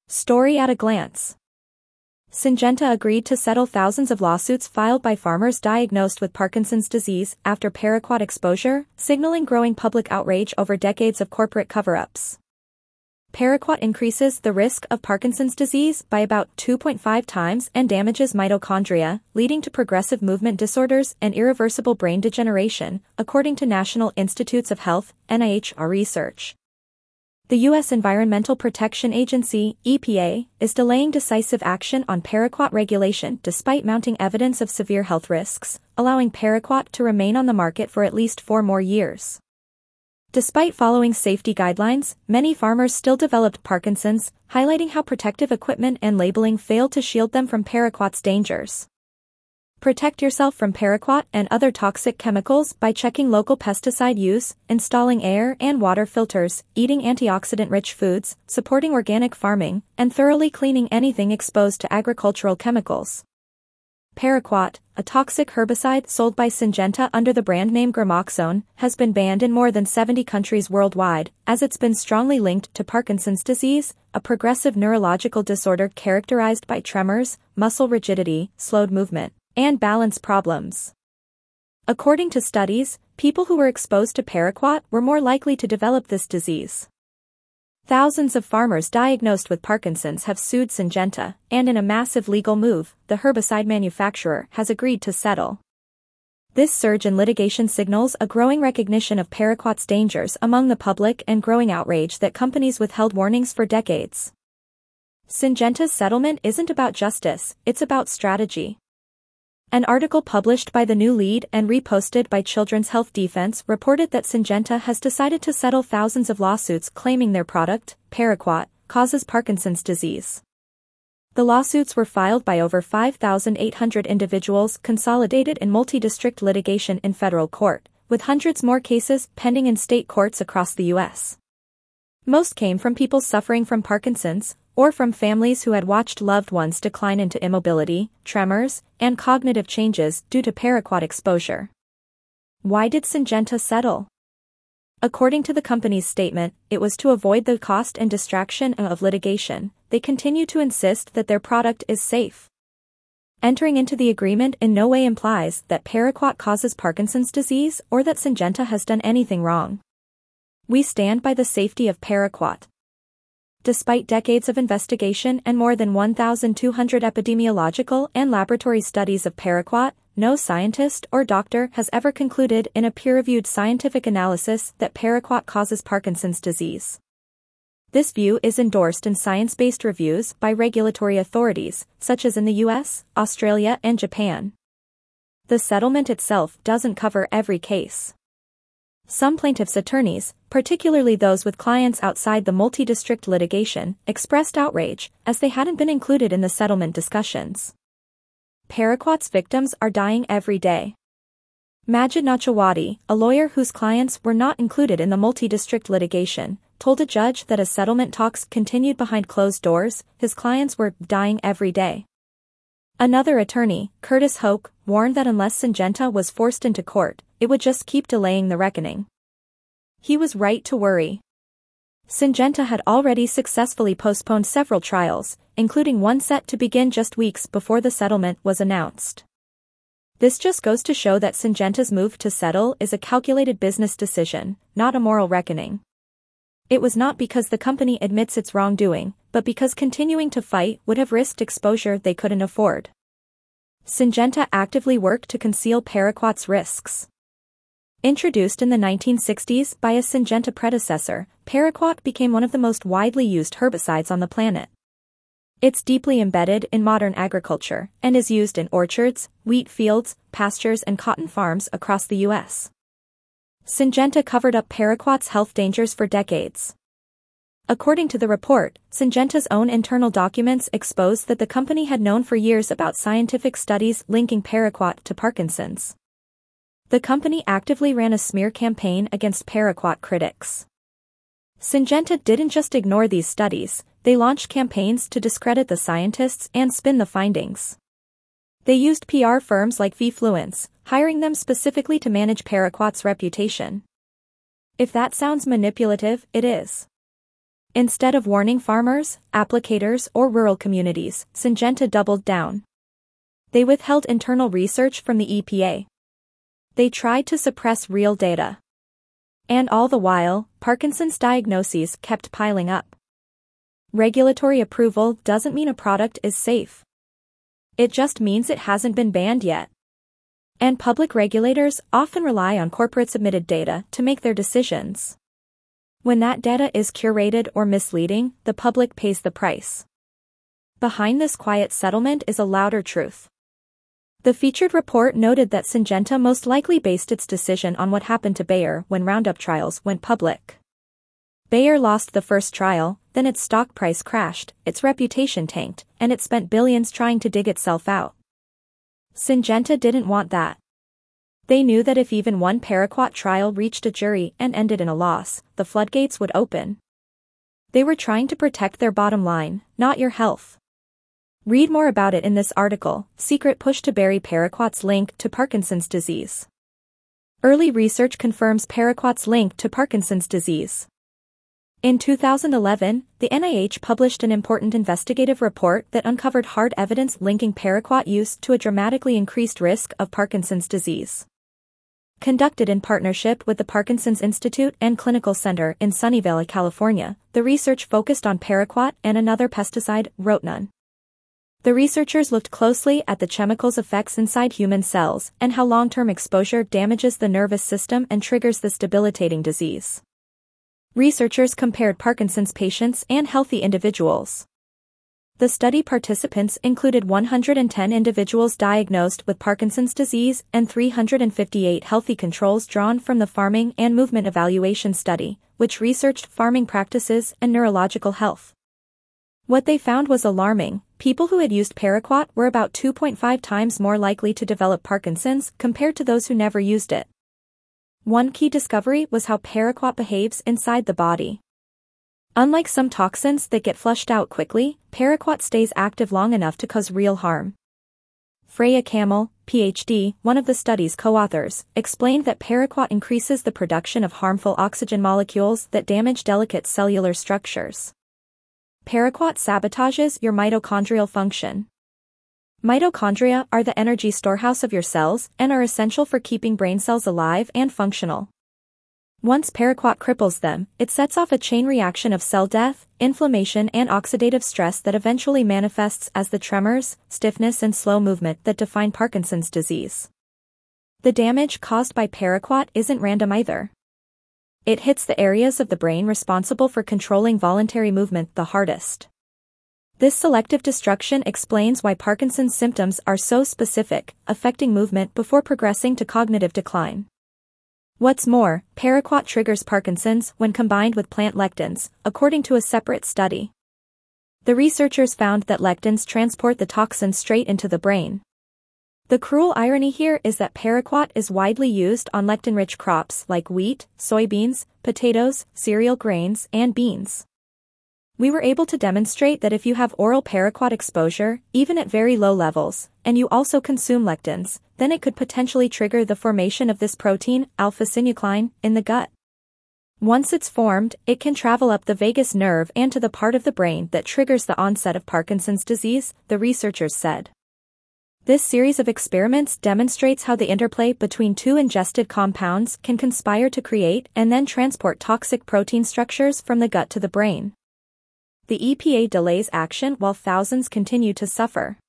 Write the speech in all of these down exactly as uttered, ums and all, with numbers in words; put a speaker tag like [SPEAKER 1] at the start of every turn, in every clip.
[SPEAKER 1] Story at a glance. Syngenta agreed to settle thousands of lawsuits filed by farmers diagnosed with Parkinson's disease after paraquat exposure, signaling growing public outrage over decades of corporate cover-ups. Paraquat increases the risk of Parkinson's disease by about two point five times and damages mitochondria, leading to progressive movement disorders and irreversible brain degeneration, according to National Institutes of Health, N I H research. The U S Environmental Protection Agency, E P A, is delaying decisive action on paraquat regulation despite mounting evidence of severe health risks, allowing paraquat to remain on the market for at least four more years. Despite following safety guidelines, many farmers still developed Parkinson's, highlighting how protective equipment and labeling failed to shield them from paraquat's dangers. Protect yourself from paraquat and other toxic chemicals by checking local pesticide use, installing air and water filters, eating antioxidant-rich foods, supporting organic farming, and thoroughly cleaning anything exposed to agricultural chemicals. Paraquat, a toxic herbicide sold by Syngenta under the brand name Gramoxone, has been banned in more than seventy countries worldwide, as it's been strongly linked to Parkinson's disease, a progressive neurological disorder characterized by tremors, muscle rigidity, slowed movement, and balance problems. According to studies, people who were exposed to paraquat were more likely to develop this disease. Thousands of farmers diagnosed with Parkinson's have sued Syngenta, and in a massive legal move, the herbicide manufacturer has agreed to settle. This surge in litigation signals a growing recognition of paraquat's dangers among the public and growing outrage that companies withheld warnings for decades. Syngenta's settlement isn't about justice, it's about strategy. An article published by The New Lead and reposted by Children's Health Defense reported that Syngenta has decided to settle thousands of lawsuits claiming their product, paraquat, causes Parkinson's disease. The lawsuits were filed by over five thousand eight hundred individuals consolidated in multi-district litigation in federal court, with hundreds more cases pending in state courts across the U S. Most came from people suffering from Parkinson's, or from families who had watched loved ones decline into immobility, tremors, and cognitive changes due to paraquat exposure. Why did Syngenta settle? According to the company's statement, it was to avoid the cost and distraction of litigation. They continue to insist that their product is safe. Entering into the agreement in no way implies that paraquat causes Parkinson's disease or that Syngenta has done anything wrong. We stand by the safety of paraquat. Despite decades of investigation and more than one thousand two hundred epidemiological and laboratory studies of paraquat, no scientist or doctor has ever concluded in a peer-reviewed scientific analysis that paraquat causes Parkinson's disease. This view is endorsed in science-based reviews by regulatory authorities, such as in the U S, Australia, and Japan. The settlement itself doesn't cover every case. Some plaintiffs' attorneys, particularly those with clients outside the multi-district litigation, expressed outrage, as they hadn't been included in the settlement discussions. Paraquat's victims are dying every day. Majid Nachawati, a lawyer whose clients were not included in the multi-district litigation, told a judge that as settlement talks continued behind closed doors, his clients were dying every day. Another attorney, Curtis Hoke, warned that unless Syngenta was forced into court, it would just keep delaying the reckoning. He was right to worry. Syngenta had already successfully postponed several trials, including one set to begin just weeks before the settlement was announced. This just goes to show that Syngenta's move to settle is a calculated business decision, not a moral reckoning. It was not because the company admits its wrongdoing, but because continuing to fight would have risked exposure they couldn't afford. Syngenta actively worked to conceal paraquat's risks. Introduced in the nineteen sixties by a Syngenta predecessor, paraquat became one of the most widely used herbicides on the planet. It's deeply embedded in modern agriculture and is used in orchards, wheat fields, pastures, and cotton farms across the U S. Syngenta covered up paraquat's health dangers for decades. According to the report, Syngenta's own internal documents expose that the company had known for years about scientific studies linking paraquat to Parkinson's. The company actively ran a smear campaign against paraquat critics. Syngenta didn't just ignore these studies, they launched campaigns to discredit the scientists and spin the findings. They used P R firms like Vfluence, hiring them specifically to manage paraquat's reputation. If that sounds manipulative, it is. Instead of warning farmers, applicators, or rural communities, Syngenta doubled down. They withheld internal research from the E P A. They tried to suppress real data. And all the while, Parkinson's diagnoses kept piling up. Regulatory approval doesn't mean a product is safe. It just means it hasn't been banned yet. And public regulators often rely on corporate-submitted data to make their decisions. When that data is curated or misleading, the public pays the price. Behind this quiet settlement is a louder truth. The featured report noted that Syngenta most likely based its decision on what happened to Bayer when Roundup trials went public. Bayer lost the first trial, then its stock price crashed, its reputation tanked, and it spent billions trying to dig itself out. Syngenta didn't want that. They knew that if even one paraquat trial reached a jury and ended in a loss, the floodgates would open. They were trying to protect their bottom line, not your health. Read more about it in this article, Secret Push to Bury Paraquat's Link to Parkinson's Disease. Early research confirms paraquat's link to Parkinson's disease. In two thousand eleven, the N I H published an important investigative report that uncovered hard evidence linking paraquat use to a dramatically increased risk of Parkinson's disease. Conducted in partnership with the Parkinson's Institute and Clinical Center in Sunnyvale, California, the research focused on paraquat and another pesticide, rotenone. The researchers looked closely at the chemical's effects inside human cells and how long-term exposure damages the nervous system and triggers this debilitating disease. Researchers compared Parkinson's patients and healthy individuals. The study participants included one hundred ten individuals diagnosed with Parkinson's disease and three hundred fifty-eight healthy controls drawn from the Farming and Movement Evaluation Study, which researched farming practices and neurological health. What they found was alarming. People who had used paraquat were about two point five times more likely to develop Parkinson's compared to those who never used it. One key discovery was how paraquat behaves inside the body. Unlike some toxins that get flushed out quickly, paraquat stays active long enough to cause real harm. Freya Kamel, P H D, one of the study's co-authors, explained that paraquat increases the production of harmful oxygen molecules that damage delicate cellular structures. Paraquat sabotages your mitochondrial function. Mitochondria are the energy storehouse of your cells and are essential for keeping brain cells alive and functional. Once paraquat cripples them, it sets off a chain reaction of cell death, inflammation and oxidative stress that eventually manifests as the tremors, stiffness and slow movement that define Parkinson's disease. The damage caused by paraquat isn't random either. It hits the areas of the brain responsible for controlling voluntary movement the hardest. This selective destruction explains why Parkinson's symptoms are so specific, affecting movement before progressing to cognitive decline. What's more, paraquat triggers Parkinson's when combined with plant lectins, according to a separate study. The researchers found that lectins transport the toxin straight into the brain. The cruel irony here is that paraquat is widely used on lectin-rich crops like wheat, soybeans, potatoes, cereal grains, and beans. We were able to demonstrate that if you have oral paraquat exposure, even at very low levels, and you also consume lectins, then it could potentially trigger the formation of this protein, alpha-synuclein, in the gut. Once it's formed, it can travel up the vagus nerve and to the part of the brain that triggers the onset of Parkinson's disease, the researchers said. This series of experiments demonstrates how the interplay between two ingested compounds can conspire to create and then transport toxic protein structures from the gut to the brain. The E P A delays action while thousands continue to suffer.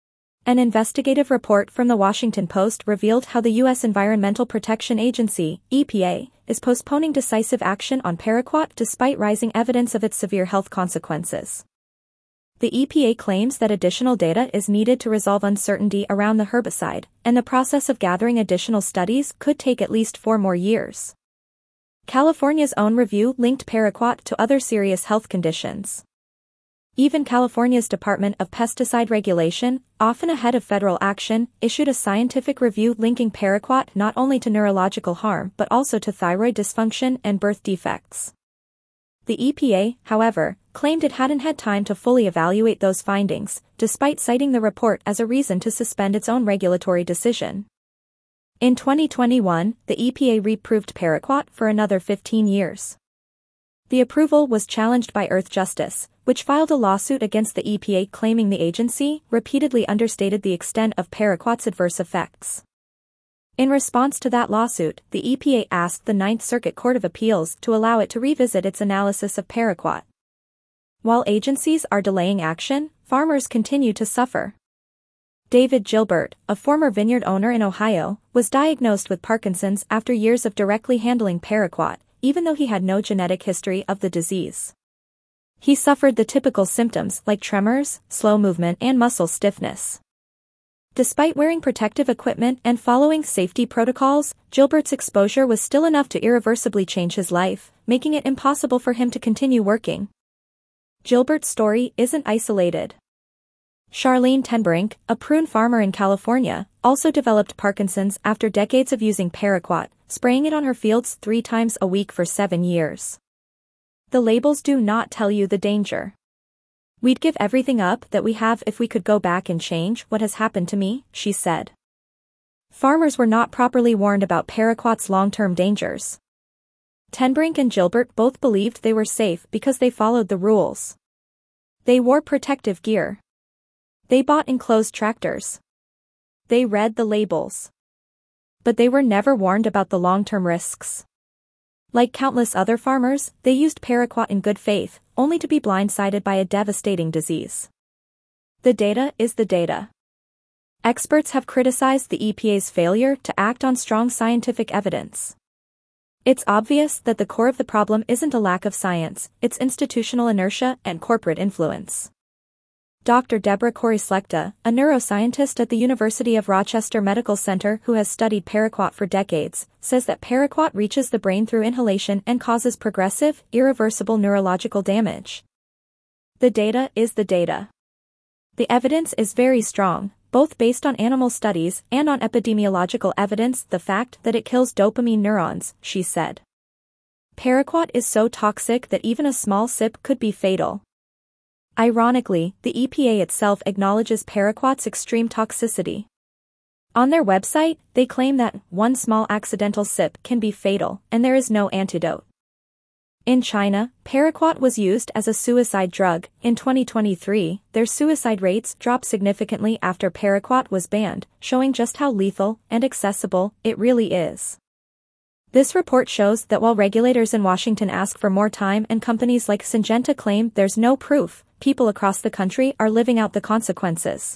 [SPEAKER 1] An investigative report from the Washington Post revealed how the U S Environmental Protection Agency, E P A, is postponing decisive action on paraquat despite rising evidence of its severe health consequences. The E P A claims that additional data is needed to resolve uncertainty around the herbicide, and the process of gathering additional studies could take at least four more years. California's own review linked paraquat to other serious health conditions. Even California's Department of Pesticide Regulation, often ahead of federal action, issued a scientific review linking paraquat not only to neurological harm but also to thyroid dysfunction and birth defects. The E P A, however, claimed it hadn't had time to fully evaluate those findings, despite citing the report as a reason to suspend its own regulatory decision. In twenty twenty-one, the E P A reproved paraquat for another fifteen years. The approval was challenged by Earthjustice, which filed a lawsuit against the E P A claiming the agency repeatedly understated the extent of paraquat's adverse effects. In response to that lawsuit, the E P A asked the Ninth Circuit Court of Appeals to allow it to revisit its analysis of paraquat. While agencies are delaying action, farmers continue to suffer. David Gilbert, a former vineyard owner in Ohio, was diagnosed with Parkinson's after years of directly handling paraquat, even though he had no genetic history of the disease. He suffered the typical symptoms like tremors, slow movement, and muscle stiffness. Despite wearing protective equipment and following safety protocols, Gilbert's exposure was still enough to irreversibly change his life, making it impossible for him to continue working. Gilbert's story isn't isolated. Charlene Tenbrink, a prune farmer in California, also developed Parkinson's after decades of using paraquat, spraying it on her fields three times a week for seven years. The labels do not tell you the danger. "We'd give everything up that we have if we could go back and change what has happened to me," she said. Farmers were not properly warned about paraquat's long-term dangers. Tenbrink and Gilbert both believed they were safe because they followed the rules. They wore protective gear. They bought enclosed tractors. They read the labels. But they were never warned about the long-term risks. Like countless other farmers, they used paraquat in good faith, only to be blindsided by a devastating disease. The data is the data. Experts have criticized the E P A's failure to act on strong scientific evidence. It's obvious that the core of the problem isn't a lack of science, it's institutional inertia and corporate influence. Doctor Deborah Corey-Slechta, a neuroscientist at the University of Rochester Medical Center who has studied paraquat for decades, says that paraquat reaches the brain through inhalation and causes progressive, irreversible neurological damage. The data is the data. The evidence is very strong, both based on animal studies and on epidemiological evidence, the fact that it kills dopamine neurons, she said. Paraquat is so toxic that even a small sip could be fatal. Ironically, the E P A itself acknowledges paraquat's extreme toxicity. On their website, they claim that one small accidental sip can be fatal, and there is no antidote. In China, paraquat was used as a suicide drug. In twenty twenty-three, their suicide rates dropped significantly after paraquat was banned, showing just how lethal and accessible it really is. This report shows that while regulators in Washington ask for more time and companies like Syngenta claim there's no proof, people across the country are living out the consequences.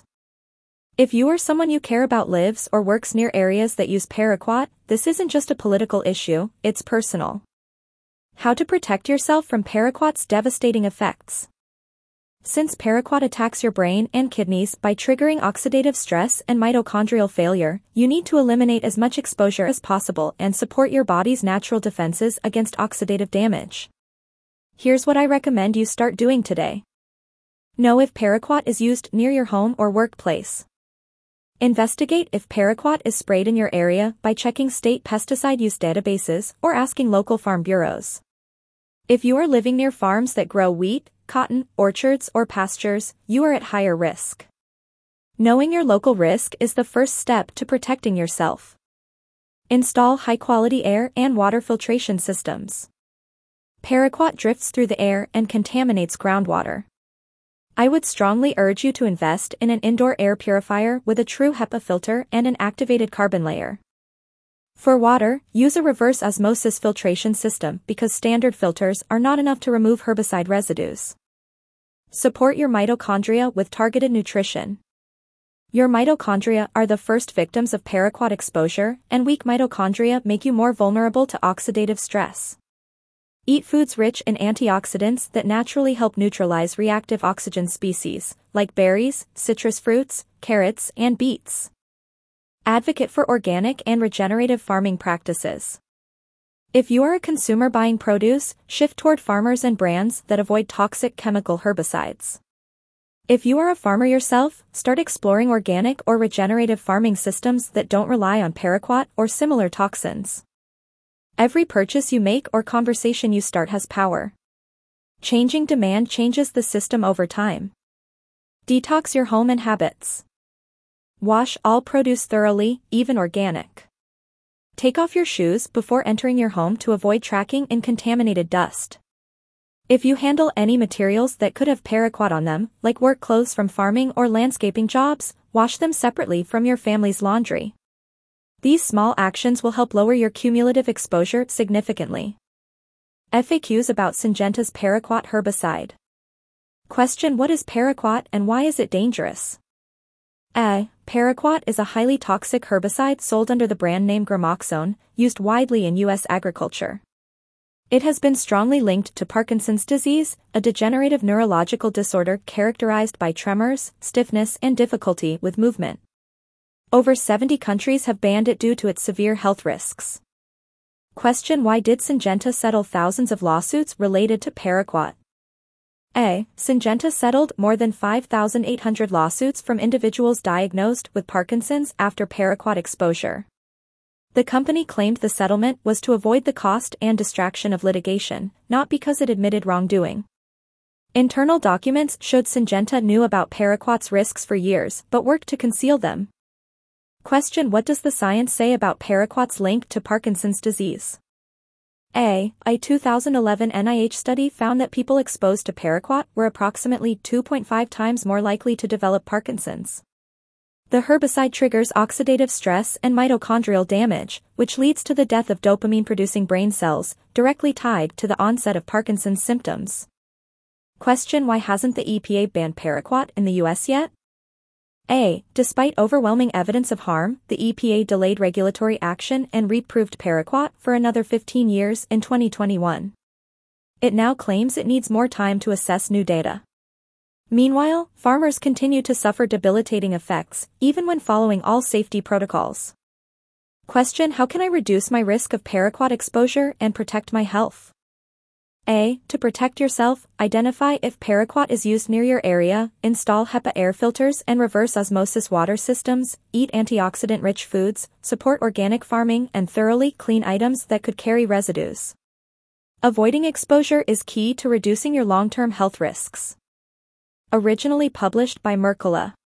[SPEAKER 1] If you or someone you care about lives or works near areas that use paraquat, this isn't just a political issue, it's personal. How to protect yourself from paraquat's devastating effects. Since paraquat attacks your brain and kidneys by triggering oxidative stress and mitochondrial failure, you need to eliminate as much exposure as possible and support your body's natural defenses against oxidative damage. Here's what I recommend you start doing today. Know if paraquat is used near your home or workplace. Investigate if paraquat is sprayed in your area by checking state pesticide use databases or asking local farm bureaus. If you are living near farms that grow wheat, cotton, orchards, or pastures, you are at higher risk. Knowing your local risk is the first step to protecting yourself. Install high-quality air and water filtration systems. Paraquat drifts through the air and contaminates groundwater. I would strongly urge you to invest in an indoor air purifier with a true HEPA filter and an activated carbon layer. For water, use a reverse osmosis filtration system because standard filters are not enough to remove herbicide residues. Support your mitochondria with targeted nutrition. Your mitochondria are the first victims of paraquat exposure, and weak mitochondria make you more vulnerable to oxidative stress. Eat foods rich in antioxidants that naturally help neutralize reactive oxygen species, like berries, citrus fruits, carrots, and beets. Advocate for organic and regenerative farming practices. If you are a consumer buying produce, shift toward farmers and brands that avoid toxic chemical herbicides. If you are a farmer yourself, start exploring organic or regenerative farming systems that don't rely on paraquat or similar toxins. Every purchase you make or conversation you start has power. Changing demand changes the system over time. Detox your home and habits. Wash all produce thoroughly, even organic. Take off your shoes before entering your home to avoid tracking in contaminated dust. If you handle any materials that could have paraquat on them, like work clothes from farming or landscaping jobs, wash them separately from your family's laundry. These small actions will help lower your cumulative exposure significantly. F A Qs about Syngenta's paraquat herbicide. Question: What is paraquat and why is it dangerous? A. Paraquat is a highly toxic herbicide sold under the brand name Gramoxone, used widely in U S agriculture. It has been strongly linked to Parkinson's disease, a degenerative neurological disorder characterized by tremors, stiffness, and difficulty with movement. Over seventy countries have banned it due to its severe health risks. Question: Why did Syngenta settle thousands of lawsuits related to paraquat? A. Syngenta settled more than five thousand eight hundred lawsuits from individuals diagnosed with Parkinson's after paraquat exposure. The company claimed the settlement was to avoid the cost and distraction of litigation, not because it admitted wrongdoing. Internal documents showed Syngenta knew about paraquat's risks for years but worked to conceal them. Question: What does the science say about paraquat's link to Parkinson's disease? A. A two thousand eleven N I H study found that people exposed to paraquat were approximately two point five times more likely to develop Parkinson's. The herbicide triggers oxidative stress and mitochondrial damage, which leads to the death of dopamine-producing brain cells, directly tied to the onset of Parkinson's symptoms. Question: Why hasn't the E P A banned paraquat in the U S yet? A. Despite overwhelming evidence of harm, the E P A delayed regulatory action and reproved paraquat for another fifteen years in twenty twenty-one. It now claims it needs more time to assess new data. Meanwhile, farmers continue to suffer debilitating effects, even when following all safety protocols. Question: How can I reduce my risk of paraquat exposure and protect my health? A. To protect yourself, identify if paraquat is used near your area, install HEPA air filters and reverse osmosis water systems, eat antioxidant-rich foods, support organic farming and thoroughly clean items that could carry residues. Avoiding exposure is key to reducing your long-term health risks. Originally published by Mercola.